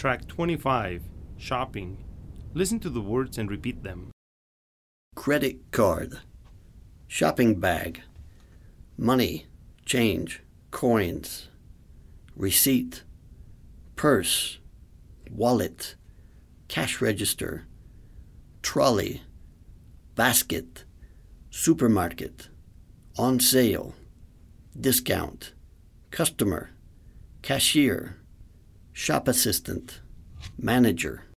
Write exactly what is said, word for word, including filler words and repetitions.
Track twenty-five, Shopping. Listen to the words and repeat them. Credit card, shopping bag, money, change, coins, receipt, purse, wallet, cash register, trolley, basket, supermarket, on sale, discount, customer, cashier, shop assistant, manager.